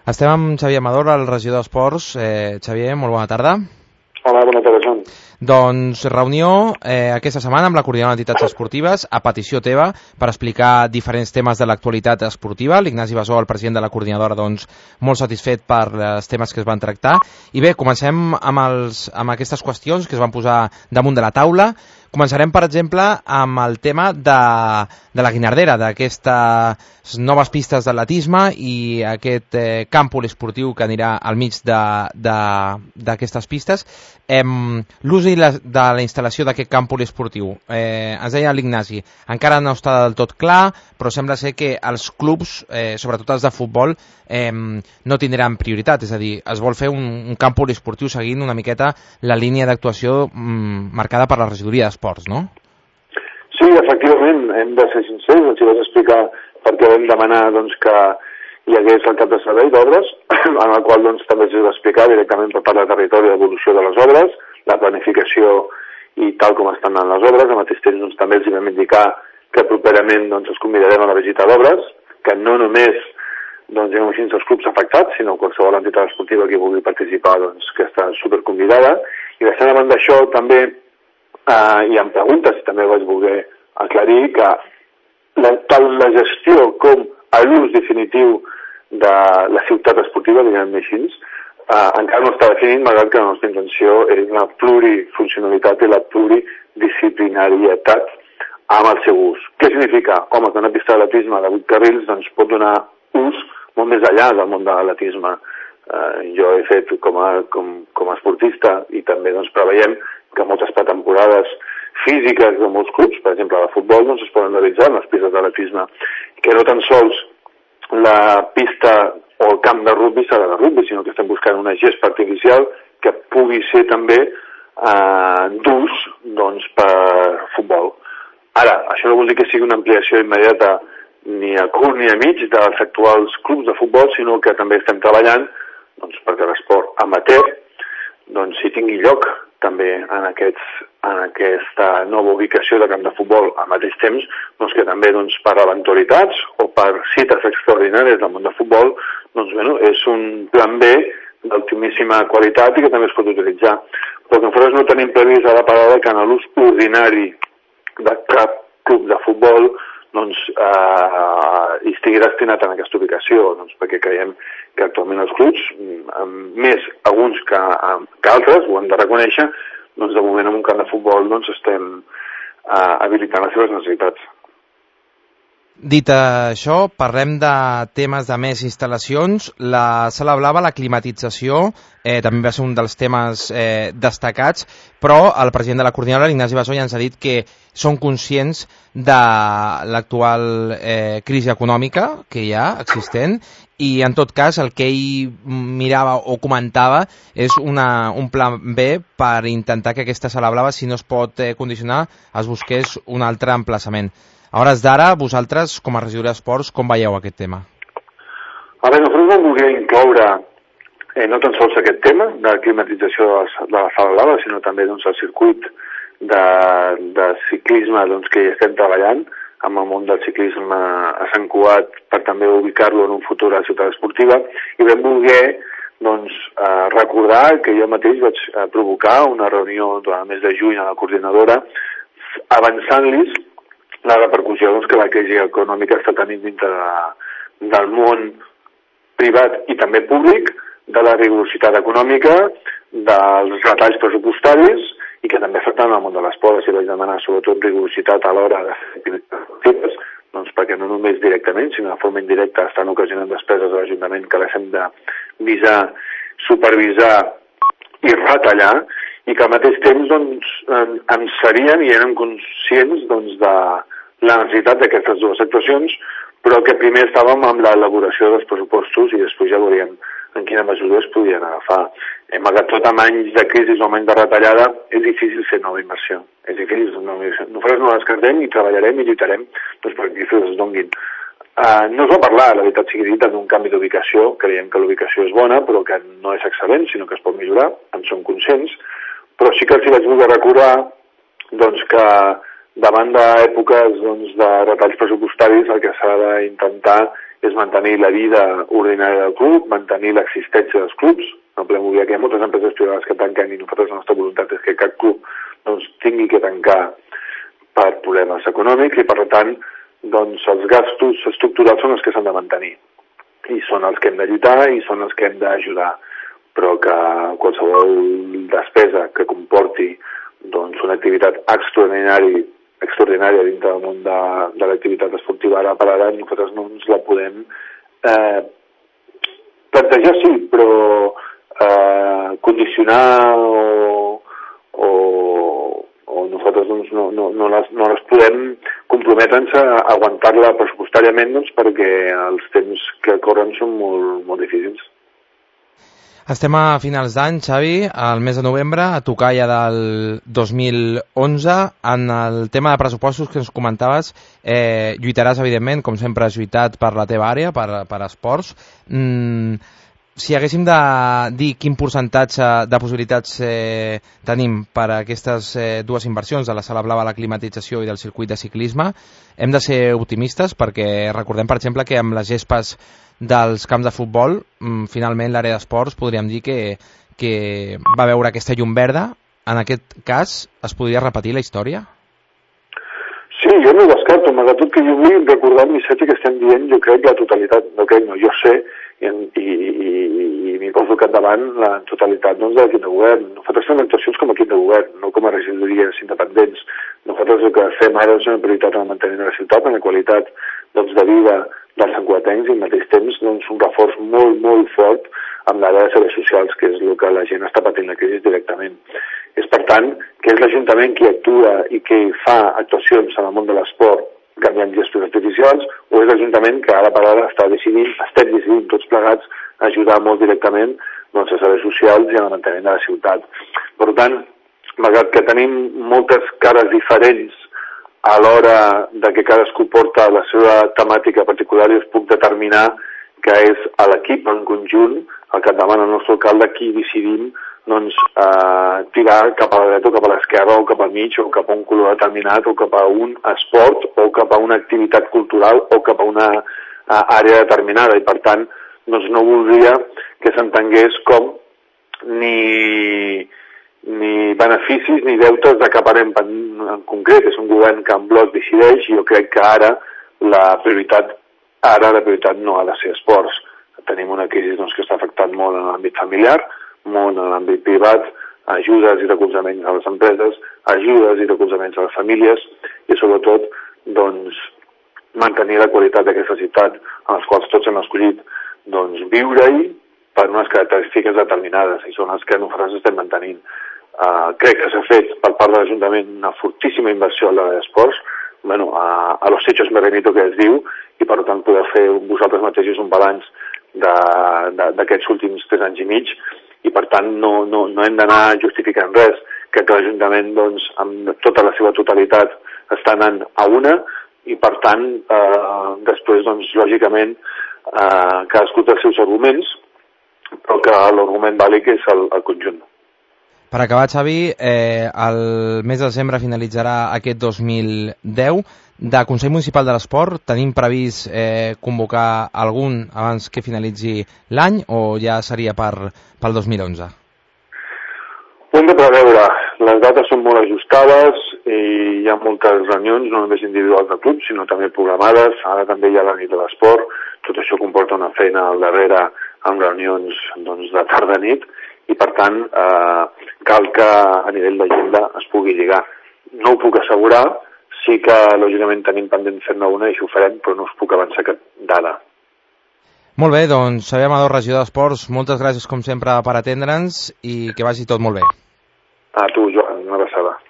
Estem amb Xavier Amador, el regidor d'Esports. Xavier, molt bona tarda. Hola, bona tarda, Joan. Doncs reunió aquesta setmana amb la coordinadora d'entitats esportives a petició teva per explicar diferents temes de l'actualitat esportiva. L'Ignasi Basó, el president de la coordinadora, doncs molt satisfet per els temes que es van tractar. I bé, comencem amb aquestes qüestions que es van posar damunt de la taula. Començarem, per exemple, amb el tema de la Guinardera, d'aquestes noves pistes d'atletisme i aquest camp poliesportiu que anirà al mig d'aquestes pistes. L'ús de la instal·lació d'aquest camp poliesportiu, ens deia l'Ignasi, encara no està del tot clar, però sembla ser que els clubs, sobretot els de futbol, no tindran prioritat, és a dir, es vol fer un camp poliesportiu seguint una miqueta la línia d'actuació marcada per la regidoria d'Esports, no? Sí, efectivament, hem de ser sincers, els vaig explicar perquè vam demanar que hi hagués el cap de servei d'obres, en el qual també es va explicar directament per part del territori l'evolució de les obres, la planificació i tal com estan en les obres. Al mateix temps també els vam indicar que properament els convidarem a la visita d'obres, que no només diguem així els clubs afectats, sinó qualsevol entitat esportiva que vulgui participar que està superconvidada. I deixant a banda això també hi ha preguntes i també vaig voler aclarir que tant la gestió com l'ús definitiu de la ciutat esportiva, diguem-ne així, encara no està definit, malgrat que la nostra intenció és la plurifuncionalitat i la pluridisciplinarietat amb el seu ús. Què significa? Home, que una pista d'atletisme de 8 carrils pot donar ús molt més enllà del món de l'atletisme. Jo he fet com a esportista i també preveiem que moltes pretemporades físiques de molts clubs, per exemple de futbol, es poden realitzar en les pistes d'atletisme, que no tan sols la pista o el camp de rugbi serà de rugbi, sinó que estem buscant una gespa artificial que pugui ser també d'ús per futbol. Ara, això no vol dir que sigui una ampliació immediata ni a curt ni a mig dels actuals clubs de futbol, sinó que també estem treballant perquè l'esport amateur hi tingui lloc també en aquesta nova ubicació de camp de futbol. Al mateix temps que també per eventualitats o per cites extraordinàries del món de futbol és un plan B d'altíssima qualitat i que també es pot utilitzar. Però que nosaltres no tenim previst a la parada que en l'ús ordinari de cap club de futbol hi estigui destinat en aquesta ubicació, perquè creiem que actualment els clubs, més alguns que altres, ho hem de reconèixer, de moment en un camp de futbol estem habilitant les seves necessitats. Dit això, parlem de temes de més instal·lacions. La Sala Blava, la climatització, també va ser un dels temes destacats, però el president de la coordinadora, l'Ignasi Basó, ja ens ha dit que són conscients de l'actual crisi econòmica que hi ha existent i, en tot cas, el que ell mirava o comentava és un plan B per intentar que aquesta Sala Blava, si no es pot condicionar, es busqués un altre emplaçament. A hores d'ara, vosaltres, com a regidoria d'Esports, com veieu aquest tema? A veure, nosaltres vam voler incloure no tan sols aquest tema de climatització de la Sala Blava, sinó també el circuit de ciclisme que hi estem treballant amb el món del ciclisme a Sant Cugat per també ubicar-lo en un futur a la ciutat esportiva, i vam voler recordar que jo mateix vaig provocar una reunió durant el mes de juny a la coordinadora avançant-los la repercussió que la crisi econòmica està tenint dintre del món privat i també públic, de la rigorositat econòmica, dels retalls pressupostaris i que també afecten el món de l'esport. Si vaig demanar sobretot rigorositat a l'hora de fer activitats, perquè no només directament, sinó de forma indirecta estan ocasionant despeses de l'Ajuntament que les hem de visar, supervisar i retallar, i que al mateix temps en serien i eren conscients de la necessitat d'aquestes dues actuacions, però que primer estàvem amb l'elaboració dels pressupostos i després ja veuríem en quina mesura es podien agafar. Malgrat tot, amb anys de crisi o amb anys de retallada, és difícil fer nova inversió. És difícil. Nosaltres no descartem i treballarem i lluitarem perquè es donguin. No es va parlar, la veritat sigui dita, d'un canvi d'ubicació. Creiem que l'ubicació és bona, però que no és excel·lent, sinó que es pot millorar, en som conscients. Però sí que els vaig voler recordar que davant d'èpoques de retalls pressupostaris el que s'ha d'intentar és mantenir la vida ordinària del club, mantenir l'existència dels clubs. No podem oblidar que hi ha moltes empreses privades que tanquen i nosaltres la nostra voluntat és que cap club doncs, tingui que tancar per problemes econòmics i, per tant, doncs, els gastos estructurals són els que s'han de mantenir. I són els que hem de lluitar i són els que hem d'ajudar. Però que qualsevol despesa que comporti doncs, una activitat extraordinària dintre del món de l'activitat esportiva ara per ara, nosaltres no ens la podem plantejar, sí, però condicionar o nosaltres doncs, no les podem comprometre'ns a aguantar-la pressupostàriament doncs, perquè els temps que corren són molt difícils. Estem a finals d'any, Xavi, al mes de novembre, a tocar ja del 2011. En el tema de pressupostos que ens comentaves, lluitaràs, evidentment, com sempre has lluitat per la teva àrea, per esports. Si haguéssim de dir quin percentatge de possibilitats tenim per a aquestes dues inversions, de la sala blava, la climatització i del circuit de ciclisme, hem de ser optimistes perquè recordem, per exemple, que amb les gespes dels camps de futbol, finalment l'àrea d'esports podríem dir que va veure aquesta llum verda. En aquest cas, es podria repetir la història? Sí, jo no ho descarto, malgrat tot que jo vull recordar el missatge que estem dient, jo crec la totalitat, no crec, no, jo sé, i m'hi poso al capdavant la totalitat doncs, de l'equip de govern. Nosaltres fem actuacions com a equip de govern, no com a regidories independents. Nosaltres el que fem ara és una prioritat en el manteniment de la ciutat, en la qualitat doncs, de vida dels santcugatencs i al mateix temps doncs, un reforç molt fort amb l'àrea de serveis socials, que és el que la gent està patint la crisi directament. És, per tant, que és l'Ajuntament qui actua i qui fa actuacions en el món de l'esport canviant gestos artificials, o és l'Ajuntament que ara per ara estem decidint tots plegats ajudar molt directament doncs, a serveis socials i al manteniment de la ciutat. Per tant, malgrat que tenim moltes cares diferents a l'hora de que cadascú porta la seva temàtica particular, i us puc determinar que és a l'equip en conjunt, al capdavant el nostre alcalde, qui decidim doncs, tirar cap a la dreta o cap a l'esquerra o cap al mig o cap a un color determinat o cap a un esport o cap a una activitat cultural o cap a una àrea determinada. I per tant, doncs, no voldria que s'entengués com ni beneficis ni deutes de cap àrea en concret. És un govern que en bloc decideix i jo crec que ara la prioritat no ha de ser esports. Tenim una crisi doncs, que està afectant molt en l'àmbit familiar, molt en l'àmbit privat, ajudes i recolzaments a les empreses, ajudes i recolzaments a les famílies i sobretot doncs, mantenir la qualitat d'aquesta ciutat en les quals tots hem escollit doncs, viure-hi per unes característiques determinades i són les que nosaltres estem mantenint. Crec que s'ha fet per part de l'Ajuntament una fortíssima inversió a l'àrea d'esports. Bueno, a los hechos me remito, que es diu, i per tant podeu fer vosaltres mateixos un balanç d'aquests últims 3 anys i mig, i per tant no hem d'anar justificant res. Crec que l'Ajuntament doncs, amb tota la seva totalitat està anant a una i per tant després doncs, lògicament cadascú té els seus arguments, però que l'argument vàlid és el conjunt. Per acabar, Xavi, el mes de desembre finalitzarà aquest 2010. De Consell Municipal de l'Esport tenim previst convocar algun abans que finalitzi l'any o ja seria pel 2011? Ho hem de preveure. Les dates són molt ajustades i hi ha moltes reunions, no només individuals de clubs, sinó també programades. Ara també hi ha la nit de l'esport. Tot això comporta una feina al darrere amb reunions doncs, de tarda-nit i, per tant, cal que a nivell d'agenda es pugui lligar. No ho puc assegurar, sí que, lògicament, tenim pendent fer-ne una i això ho farem, però no us puc avançar cap dada. Molt bé, doncs, Xavier Amador, regidor d'Esports, moltes gràcies, com sempre, per atendre'ns i que vagi tot molt bé. A tu, Joan, una abraçada.